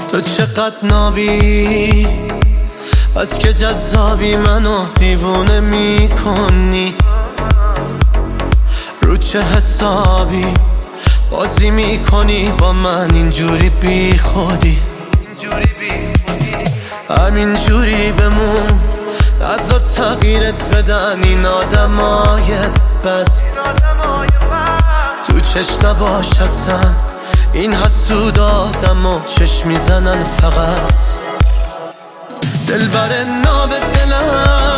تو چقدر نابی، از که جذابی منو دیوونه میکنی. رو چه حسابی بازی میکنی با من اینجوری بی خودی؟ همینجوری بمون، از تغییرت بدن این آدمای بد. تو چشم نباش اصلا، این حسود آدمو چشم میزنن فقط. دلبر ناب دلم